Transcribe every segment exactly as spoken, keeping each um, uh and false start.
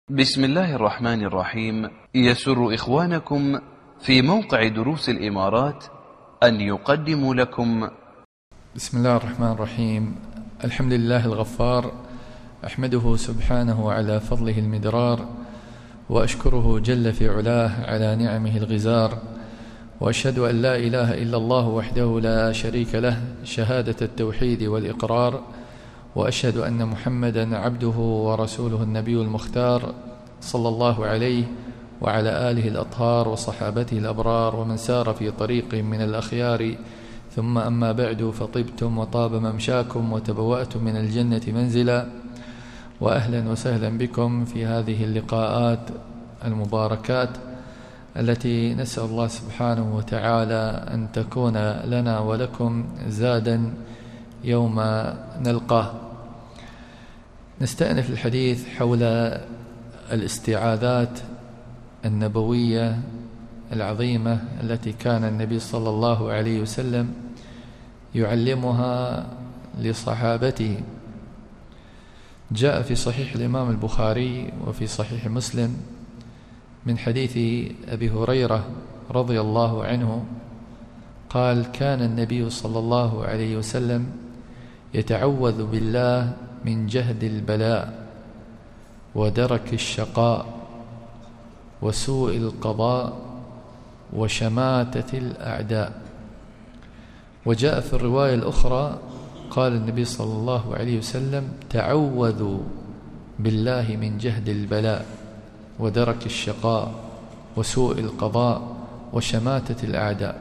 بسم الله الرحمن الرحيم. يسر إخوانكم في موقع دروس الإمارات أن يقدموا لكم بسم الله الرحمن الرحيم. الحمد لله الغفار، أحمده سبحانه على فضله المدرار، وأشكره جل في علاه على نعمه الغزار، وأشهد أن لا إله إلا الله وحده لا شريك له شهادة التوحيد والإقرار، وأشهد أن محمدا عبده ورسوله النبي المختار صلى الله عليه وعلى آله الأطهار وصحابته الأبرار ومن سار في طريق من الأخيار. ثم أما بعد، فطبتم وطاب ممشاكم وتبوأتم من الجنة منزلا، وأهلا وسهلا بكم في هذه اللقاءات المباركات التي نسأل الله سبحانه وتعالى أن تكون لنا ولكم زادا يوم نلقاه. نستأنف الحديث حول الاستعاذات النبوية العظيمة التي كان النبي صلى الله عليه وسلم يعلمها لصحابته. جاء في صحيح الإمام البخاري وفي صحيح مسلم من حديث أبي هريرة رضي الله عنه قال: كان النبي صلى الله عليه وسلم يتعوذ بالله من جهد البلاء ودرك الشقاء وسوء القضاء وشماتة الأعداء. وجاء في الرواية الأخرى قال النبي صلى الله عليه وسلم: تعوذوا بالله من جهد البلاء ودرك الشقاء وسوء القضاء وشماتة الأعداء.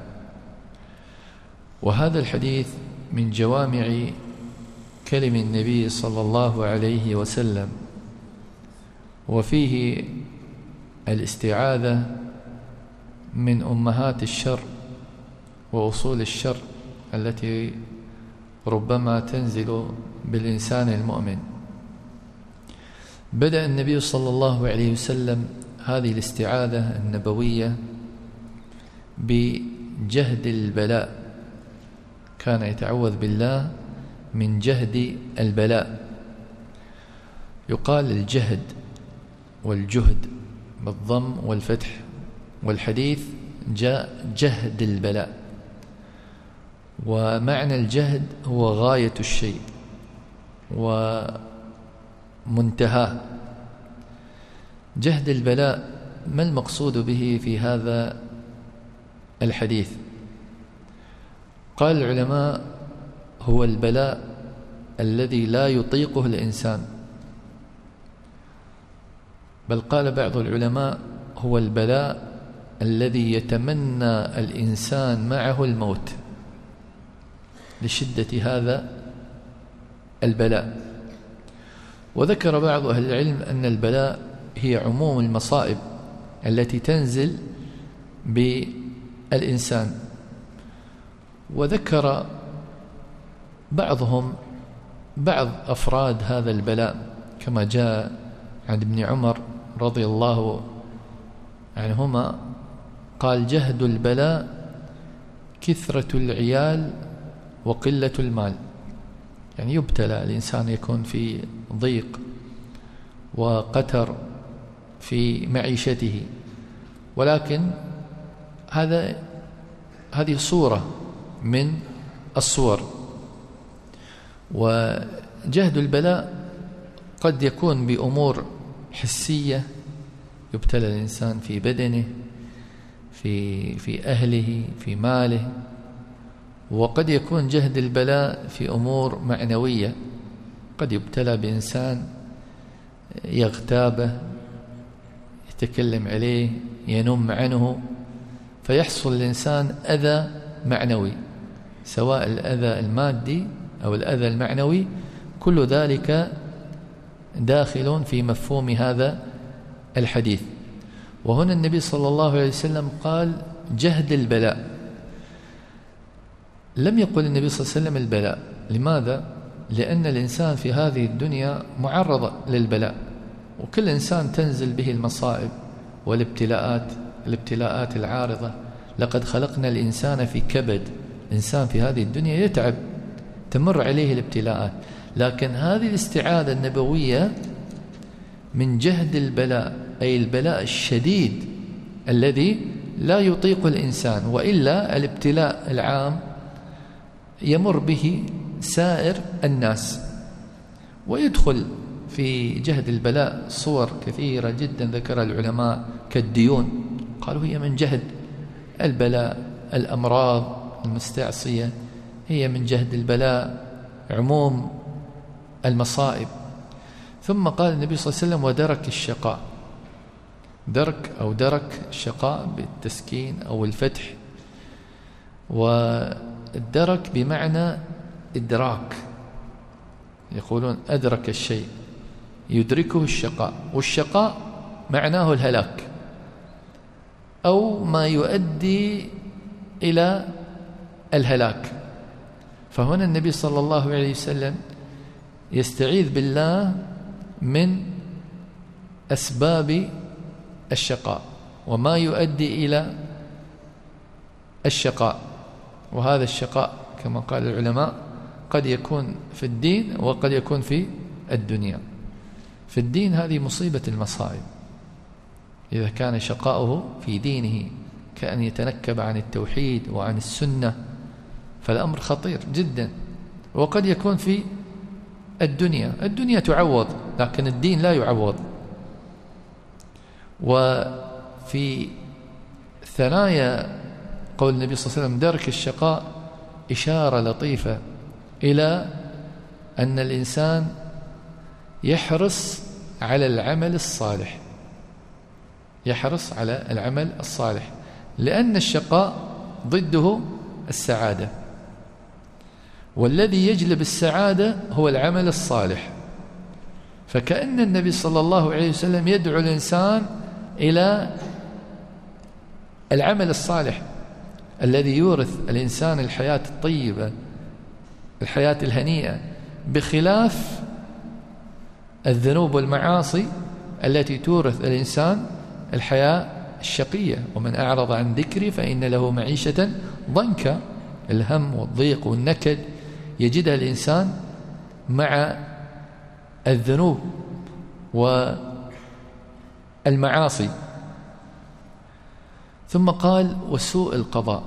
وهذا الحديث من جوامع كلم النبي صلى الله عليه وسلم، وفيه الاستعاذة من أمهات الشر وأصول الشر التي ربما تنزل بالإنسان المؤمن. بدأ النبي صلى الله عليه وسلم هذه الاستعاذة النبوية بجهد البلاء، كان يتعوذ بالله من جهد البلاء. يقال الجهد والجهد بالضم والفتح، والحديث جاء جهد البلاء، ومعنى الجهد هو غاية الشيء ومنتهاه. جهد البلاء ما المقصود به في هذا الحديث؟ قال العلماء: هو البلاء الذي لا يطيقه الإنسان، بل قال بعض العلماء: هو البلاء الذي يتمنى الإنسان معه الموت لشدة هذا البلاء. وذكر بعض أهل العلم أن البلاء هي عموم المصائب التي تنزل بالإنسان. وذكر بعضهم بعض أفراد هذا البلاء، كما جاء عن ابن عمر رضي الله عنهما قال: جهد البلاء كثرة العيال وقلة المال. يعني يبتلى الإنسان، يكون في ضيق وقتر في معيشته، ولكن هذا هذه صورة من الصور. وجهد البلاء قد يكون بأمور حسية، يبتلى الإنسان في بدنه، في في أهله، في ماله. وقد يكون جهد البلاء في أمور معنوية، قد يبتلى بإنسان يغتابه، يتكلم عليه، ينم عنه، فيحصل الإنسان أذى معنوي، سواء الأذى المادي أو الأذى المعنوي، كل ذلك داخل في مفهوم هذا الحديث. وهنا النبي صلى الله عليه وسلم قال جهد البلاء، لم يقل النبي صلى الله عليه وسلم البلاء. لماذا؟ لأن الإنسان في هذه الدنيا معرض للبلاء، وكل إنسان تنزل به المصائب والابتلاءات الابتلاءات العارضة. لقد خلقنا الإنسان في كبد، الإنسان في هذه الدنيا يتعب، تمر عليه الابتلاءات. لكن هذه الاستعاذة النبوية من جهد البلاء، أي البلاء الشديد الذي لا يطيق الإنسان، وإلا الابتلاء العام يمر به سائر الناس. ويدخل في جهد البلاء صور كثيرة جدا ذكرها العلماء كالديون، قالوا هي من جهد البلاء. الأمراض المستعصية هي من جهد البلاء، عموم المصائب. ثم قال النبي صلى الله عليه وسلم ودرك الشقاء، درك أو درك الشقاء بالتسكين أو الفتح، والدرك بمعنى إدراك، يقولون أدرك الشيء يدركه الشقاء، والشقاء معناه الهلاك أو ما يؤدي إلى الهلاك. فهنا النبي صلى الله عليه وسلم يستعيذ بالله من أسباب الشقاء وما يؤدي إلى الشقاء. وهذا الشقاء كما قال العلماء قد يكون في الدين وقد يكون في الدنيا. في الدين هذه مصيبة المصائب، إذا كان شقاؤه في دينه كأن يتنكب عن التوحيد وعن السنة فالأمر خطير جدا. وقد يكون في الدنيا، الدنيا تعوض لكن الدين لا يعوض. وفي ثنايا قول النبي صلى الله عليه وسلم درك الشقاء إشارة لطيفة إلى أن الإنسان يحرص على العمل الصالح، يحرص على العمل الصالح، لأن الشقاء ضده السعادة، والذي يجلب السعادة هو العمل الصالح. فكأن النبي صلى الله عليه وسلم يدعو الإنسان إلى العمل الصالح الذي يورث الإنسان الحياة الطيبة، الحياة الهنيئة، بخلاف الذنوب والمعاصي التي تورث الإنسان الحياة الشقية. ومن أعرض عن ذكري فإن له معيشة ضنكا، الهم والضيق والنكد يجدها الإنسان مع الذنوب والمعاصي. ثم قال وسوء القضاء.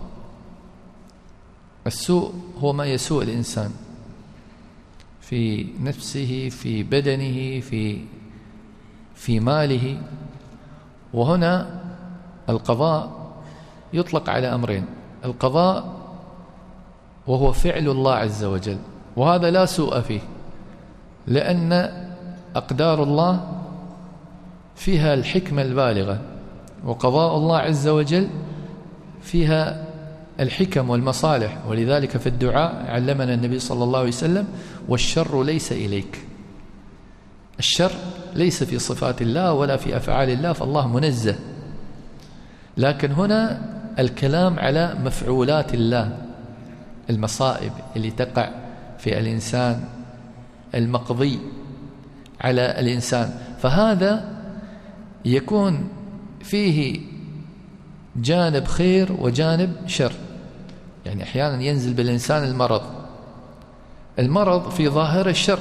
السوء هو ما يسوء الإنسان في نفسه، في بدنه، في في ماله. وهنا القضاء يطلق على أمرين: القضاء وهو فعل الله عز وجل، وهذا لا سوء فيه، لأن أقدار الله فيها الحكمة البالغة، وقضاء الله عز وجل فيها الحكم والمصالح. ولذلك في الدعاء علمنا النبي صلى الله عليه وسلم والشر ليس إليك. الشر ليس في صفات الله ولا في أفعال الله، فالله منزه. لكن هنا الكلام على مفعولات الله، المصائب اللي تقع في الإنسان، المقضي على الإنسان، فهذا يكون فيه جانب خير وجانب شر. يعني أحيانا ينزل بالإنسان المرض، المرض في ظاهر الشر،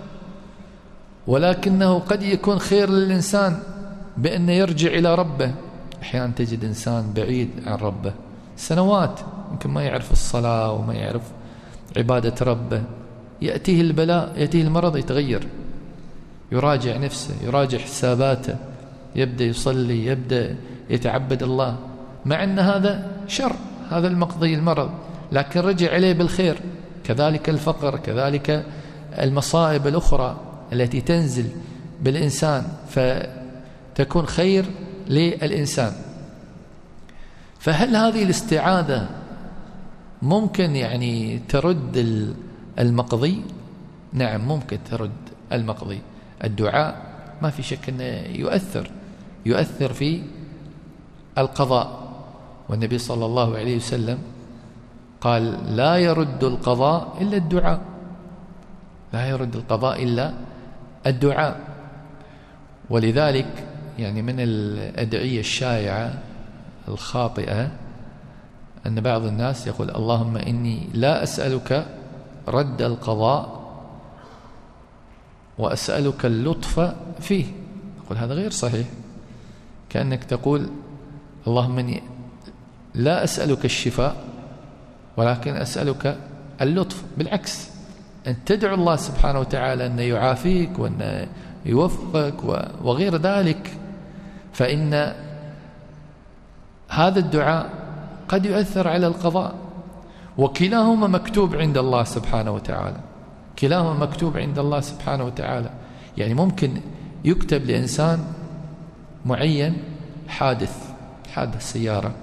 ولكنه قد يكون خير للإنسان بأنه يرجع إلى ربه. أحيانا تجد إنسان بعيد عن ربه سنوات، يمكن ما يعرف الصلاة وما يعرف عبادة ربه، يأتيه البلاء، يأتيه المرض، يتغير، يراجع نفسه، يراجع حساباته، يبدأ يصلي، يبدأ يتعبد الله، مع أن هذا شر، هذا المقضي المرض، لكن رجع إليه بالخير. كذلك الفقر، كذلك المصائب الأخرى التي تنزل بالإنسان فتكون خير للإنسان. فهل هذه الاستعاذة ممكن يعني ترد المقضي؟ نعم ممكن ترد المقضي. الدعاء ما في شك أنه يؤثر يؤثر في القضاء. والنبي صلى الله عليه وسلم قال لا يرد القضاء إلا الدعاء، لا يرد القضاء إلا الدعاء. ولذلك يعني من الأدعية الشائعة الخاطئة أن بعض الناس يقول اللهم إني لا أسألك رد القضاء وأسألك اللطف فيه. نقول هذا غير صحيح. كأنك تقول اللهم إني لا أسألك الشفاء ولكن أسألك اللطف. بالعكس، أن تدعو الله سبحانه وتعالى أن يعافيك وأن يوفقك وغير ذلك، فإن هذا الدعاء قد يؤثر على القضاء، وكلاهما مكتوب عند الله سبحانه وتعالى، كلاهما مكتوب عند الله سبحانه وتعالى. يعني ممكن يكتب لإنسان معين حادث حادث سيارة،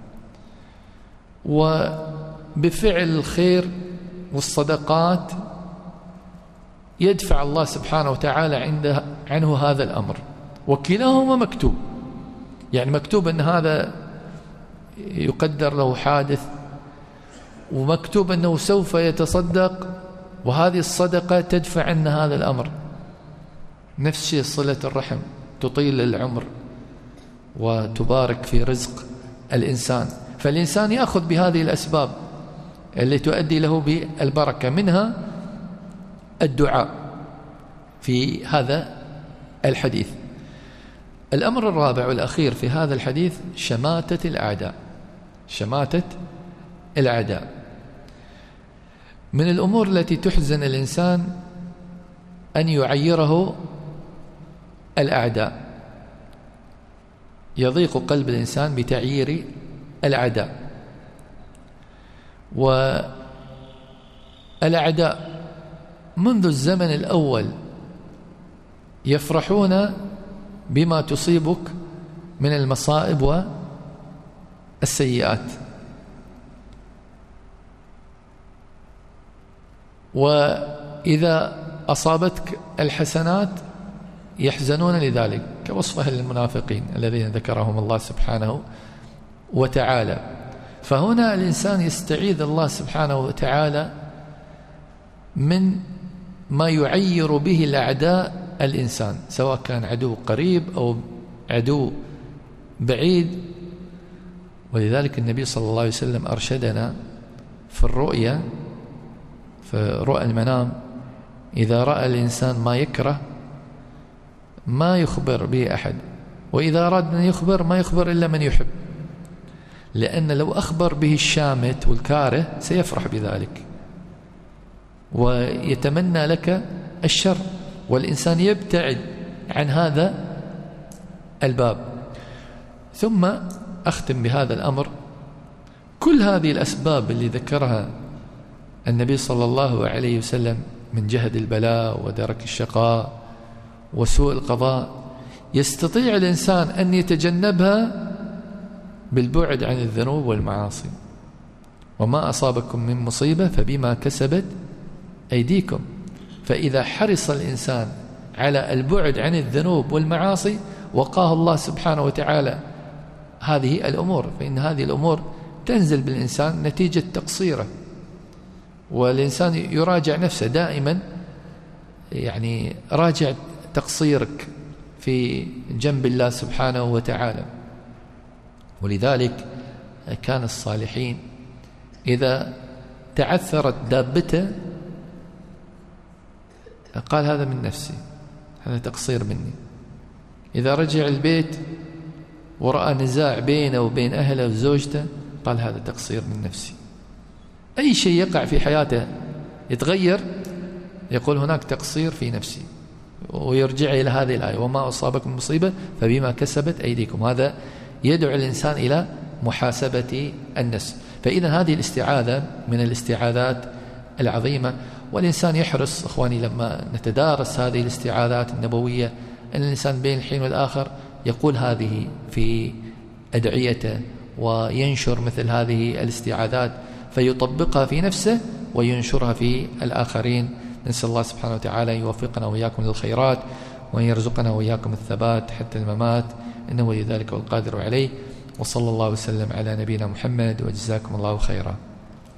وبفعل الخير والصدقات يدفع الله سبحانه وتعالى عنده عنه هذا الأمر، وكلاهما مكتوب. يعني مكتوب أن هذا يقدر له حادث، ومكتوب أنه سوف يتصدق وهذه الصدقة تدفع عنه هذا الأمر. نفس الشيء صلة الرحم، تطيل العمر وتبارك في رزق الإنسان. فالإنسان يأخذ بهذه الأسباب اللي تؤدي له بالبركة، منها الدعاء في هذا الحديث. الأمر الرابع والأخير في هذا الحديث شماتة الأعداء. شماتة الأعداء من الأمور التي تحزن الإنسان أن يعيره الأعداء. يضيق قلب الإنسان بتعيير الأعداء، والأعداء منذ الزمن الأول يفرحون بما تصيبك من المصائب والسيئات، وإذا أصابتك الحسنات يحزنون لذلك، كوصف أهل المنافقين الذين ذكرهم الله سبحانه وتعالى. فهنا الإنسان يستعيذ الله سبحانه وتعالى من ما يعير به الأعداء الإنسان، سواء كان عدو قريب أو عدو بعيد. ولذلك النبي صلى الله عليه وسلم أرشدنا في الرؤيا، في رؤى المنام، إذا رأى الإنسان ما يكره ما يخبر به أحد، وإذا أراد أن يخبر ما يخبر إلا من يحب، لأن لو أخبر به الشامت والكاره سيفرح بذلك ويتمنى لك الشر، والإنسان يبتعد عن هذا الباب. ثم أختم بهذا الأمر: كل هذه الأسباب اللي ذكرها النبي صلى الله عليه وسلم من جهد البلاء ودرك الشقاء وسوء القضاء يستطيع الإنسان أن يتجنبها بالبعد عن الذنوب والمعاصي. وما أصابكم من مصيبة فبما كسبت أيديكم. فإذا حرص الإنسان على البعد عن الذنوب والمعاصي وقاه الله سبحانه وتعالى هذه الأمور، فإن هذه الأمور تنزل بالإنسان نتيجة تقصيره. والإنسان يراجع نفسه دائما، يعني راجع تقصيرك في جنب الله سبحانه وتعالى. ولذلك كان الصالحين إذا تعثرت دابته قال هذا من نفسي، هذا تقصير مني. إذا رجع البيت ورأى نزاع بينه وبين أهله وزوجته قال هذا تقصير من نفسي. أي شيء يقع في حياته يتغير يقول هناك تقصير في نفسي، ويرجع إلى هذه الآية: وما أصابكم مصيبة فبما كسبت أيديكم. هذا يدعو الإنسان إلى محاسبة النفس. فإذا هذه الاستعاذة من الاستعاذات العظيمة، والإنسان يحرص أخواني لما نتدارس هذه الاستعاذات النبوية أن الإنسان بين الحين والآخر يقول هذه في أدعيته وينشر مثل هذه الاستعاذات فيطبقها في نفسه وينشرها في الآخرين. نسأل الله سبحانه وتعالى أن يوفقنا وإياكم للخيرات وأن يرزقنا وإياكم الثبات حتى الممات، إنه ولي ذلك والقادر عليه. وصلى الله وسلم على نبينا محمد، وجزاكم الله خيرا.